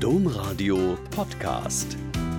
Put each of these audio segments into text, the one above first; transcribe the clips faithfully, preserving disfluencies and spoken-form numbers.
Domradio Podcast.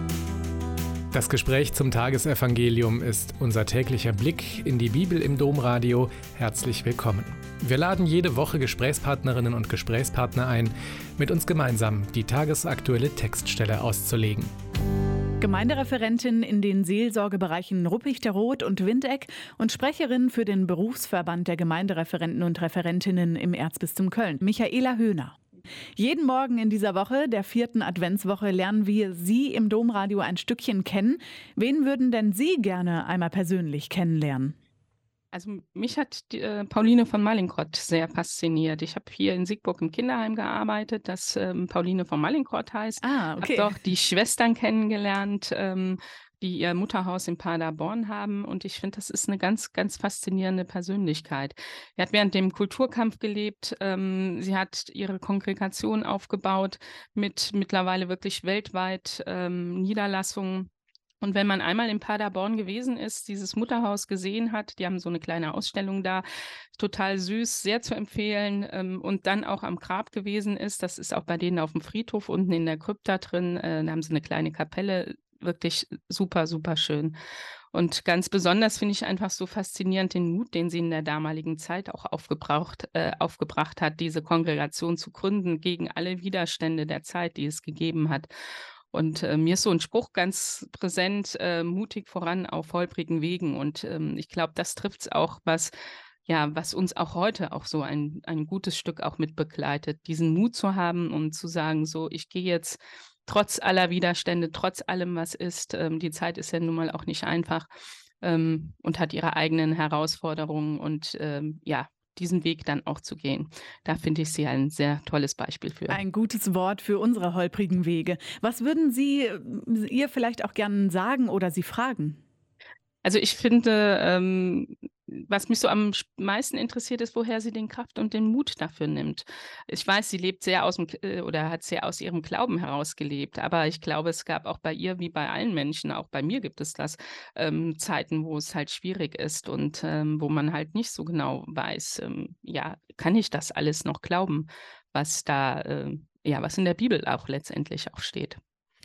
Das Gespräch zum Tagesevangelium ist unser täglicher Blick in die Bibel im Domradio. Herzlich willkommen. Wir laden jede Woche Gesprächspartnerinnen und Gesprächspartner ein, mit uns gemeinsam die tagesaktuelle Textstelle auszulegen. Gemeindereferentin in den Seelsorgebereichen Ruppichteroth und Windeck und Sprecherin für den Berufsverband der Gemeindereferenten und Referentinnen im Erzbistum Köln, Michaela Höhner. Jeden Morgen in dieser Woche, der vierten Adventswoche, lernen wir Sie im Domradio ein Stückchen kennen. Wen würden denn Sie gerne einmal persönlich kennenlernen? Also mich hat die, äh, Pauline von Mallinckrodt sehr fasziniert. Ich habe hier in Siegburg im Kinderheim gearbeitet, das ähm, Pauline von Mallinckrodt heißt. Ah, okay. Habe dort die Schwestern kennengelernt, ähm, die ihr Mutterhaus in Paderborn haben. Und ich finde, das ist eine ganz, ganz faszinierende Persönlichkeit. Sie hat während dem Kulturkampf gelebt. Ähm, sie hat ihre Kongregation aufgebaut mit mittlerweile wirklich weltweit ähm, Niederlassungen. Und wenn man einmal in Paderborn gewesen ist, dieses Mutterhaus gesehen hat, die haben so eine kleine Ausstellung da, total süß, sehr zu empfehlen, ähm, und dann auch am Grab gewesen ist, das ist auch bei denen auf dem Friedhof unten in der Krypta drin, äh, da haben sie eine kleine Kapelle, wirklich super, super schön. Und ganz besonders finde ich einfach so faszinierend den Mut, den sie in der damaligen Zeit auch aufgebracht, äh, aufgebracht hat, diese Kongregation zu gründen gegen alle Widerstände der Zeit, die es gegeben hat. Und äh, mir ist so ein Spruch ganz präsent, äh, mutig voran auf holprigen Wegen. Und ähm, ich glaube, das trifft es auch, was, ja, was uns auch heute auch so ein, ein gutes Stück auch mit begleitet, diesen Mut zu haben und zu sagen, so, ich gehe jetzt trotz aller Widerstände, trotz allem, was ist, ähm, die Zeit ist ja nun mal auch nicht einfach ähm, und hat ihre eigenen Herausforderungen und ähm, ja, diesen Weg dann auch zu gehen. Da finde ich sie ein sehr tolles Beispiel für. Ein gutes Wort für unsere holprigen Wege. Was würden Sie äh, ihr vielleicht auch gerne sagen oder Sie fragen? Also ich finde, ähm, was mich so am sch- meisten interessiert, ist, woher sie den Kraft und den Mut dafür nimmt. Ich weiß, sie lebt sehr aus dem K- äh, oder hat sehr aus ihrem Glauben heraus gelebt, aber ich glaube, es gab auch bei ihr, wie bei allen Menschen, auch bei mir gibt es das, ähm, Zeiten, wo es halt schwierig ist und ähm, wo man halt nicht so genau weiß, ähm, ja, kann ich das alles noch glauben, was da, äh, ja, was in der Bibel auch letztendlich auch steht.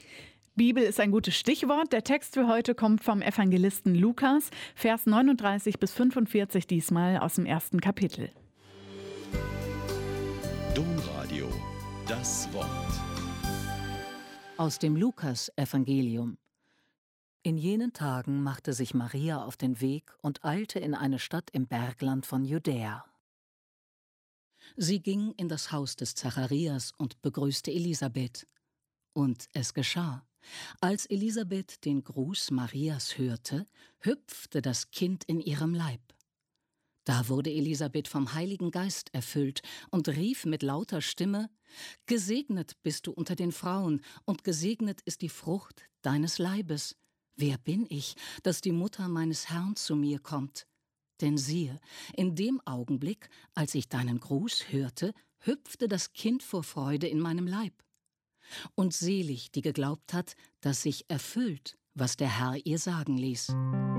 Bibel ist ein gutes Stichwort. Der Text für heute kommt vom Evangelisten Lukas, Vers neununddreißig bis fünfundvierzig, diesmal aus dem ersten Kapitel. Domradio, das Wort. Aus dem Lukas-Evangelium. In jenen Tagen machte sich Maria auf den Weg und eilte in eine Stadt im Bergland von Judäa. Sie ging in das Haus des Zacharias und begrüßte Elisabeth. Und es geschah: Als Elisabeth den Gruß Marias hörte, hüpfte das Kind in ihrem Leib. Da wurde Elisabeth vom Heiligen Geist erfüllt und rief mit lauter Stimme: Gesegnet bist du unter den Frauen, und gesegnet ist die Frucht deines Leibes. Wer bin ich, dass die Mutter meines Herrn zu mir kommt? Denn siehe, in dem Augenblick, als ich deinen Gruß hörte, hüpfte das Kind vor Freude in meinem Leib. Und selig, die geglaubt hat, dass sich erfüllt, was der Herr ihr sagen ließ.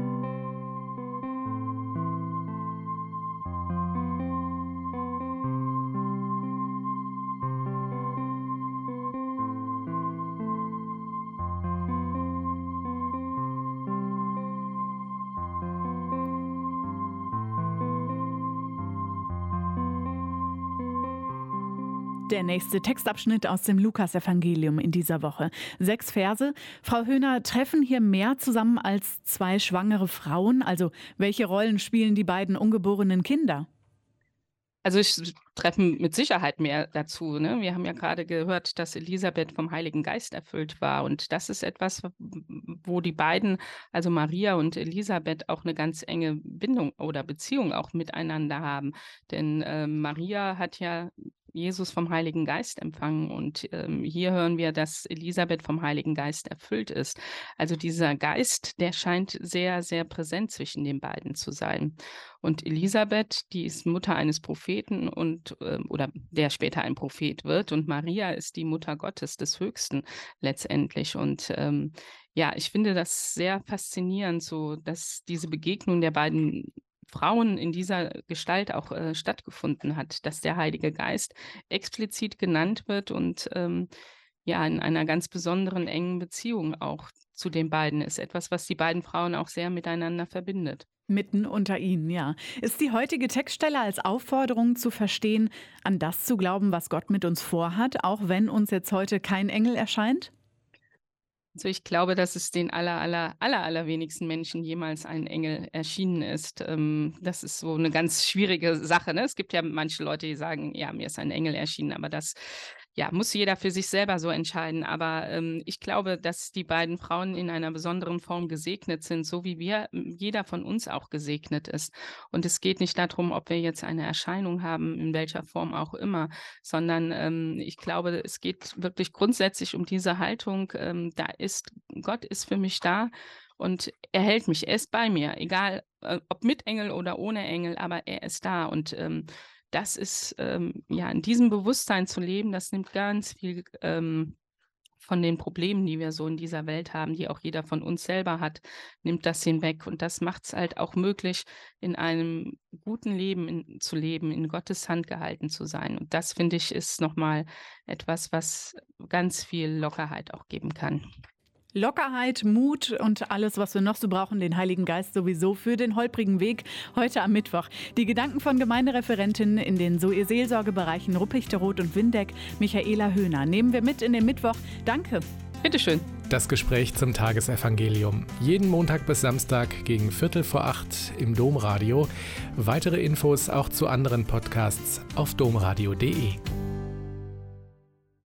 Der nächste Textabschnitt aus dem Lukas-Evangelium in dieser Woche. Sechs Verse. Frau Höhner, treffen hier mehr zusammen als zwei schwangere Frauen? Also welche Rollen spielen die beiden ungeborenen Kinder? Also es treffen mit Sicherheit mehr dazu. Ne? Wir haben ja gerade gehört, dass Elisabeth vom Heiligen Geist erfüllt war. Und das ist etwas, wo die beiden, also Maria und Elisabeth, auch eine ganz enge Bindung oder Beziehung auch miteinander haben. Denn äh, Maria hat ja Jesus vom Heiligen Geist empfangen. Und ähm, hier hören wir, dass Elisabeth vom Heiligen Geist erfüllt ist. Also dieser Geist, der scheint sehr, sehr präsent zwischen den beiden zu sein. Und Elisabeth, die ist Mutter eines Propheten und äh, oder der später ein Prophet wird. Und Maria ist die Mutter Gottes des Höchsten letztendlich. Und ähm, ja, ich finde das sehr faszinierend, so dass diese Begegnung der beiden Frauen in dieser Gestalt auch äh, stattgefunden hat, dass der Heilige Geist explizit genannt wird und ähm, ja in einer ganz besonderen engen Beziehung auch zu den beiden ist. Etwas, was die beiden Frauen auch sehr miteinander verbindet. Mitten unter ihnen, ja. Ist die heutige Textstelle als Aufforderung zu verstehen, an das zu glauben, was Gott mit uns vorhat, auch wenn uns jetzt heute kein Engel erscheint? Also ich glaube, dass es den aller, aller, aller, allerwenigsten Menschen jemals ein Engel erschienen ist. Ähm, das ist so eine ganz schwierige Sache, ne? Es gibt ja manche Leute, die sagen: „Ja, mir ist ein Engel erschienen“, aber das, ja, muss jeder für sich selber so entscheiden. Aber, ähm, ich glaube, dass die beiden Frauen in einer besonderen Form gesegnet sind, so wie wir hm, jeder von uns auch gesegnet ist. Und es geht nicht darum, ob wir jetzt eine Erscheinung haben, in welcher Form auch immer, sondern, ähm, ich glaube, es geht wirklich grundsätzlich um diese Haltung, ähm, da ist Gott ist für mich da und er hält mich. Er ist bei mir, egal, äh, ob mit Engel oder ohne Engel, aber er ist da. Und, ähm, das ist, ähm ja, in diesem Bewusstsein zu leben, das nimmt ganz viel, ähm, von den Problemen, die wir so in dieser Welt haben, die auch jeder von uns selber hat, nimmt das hinweg. Und das macht es halt auch möglich, in einem guten Leben in zu leben, in Gottes Hand gehalten zu sein. Und das, finde ich, ist noch mal etwas, was ganz viel Lockerheit auch geben kann. Lockerheit, Mut und alles, was wir noch so brauchen, den Heiligen Geist sowieso für den holprigen Weg heute am Mittwoch. Die Gedanken von Gemeindereferentinnen in den So- Seelsorgebereichen Ruppichteroth und Windeck, Michaela Höhner, nehmen wir mit in den Mittwoch. Danke. Bitteschön. Das Gespräch zum Tagesevangelium. Jeden Montag bis Samstag gegen Viertel vor acht im Domradio. Weitere Infos auch zu anderen Podcasts auf domradio punkt de.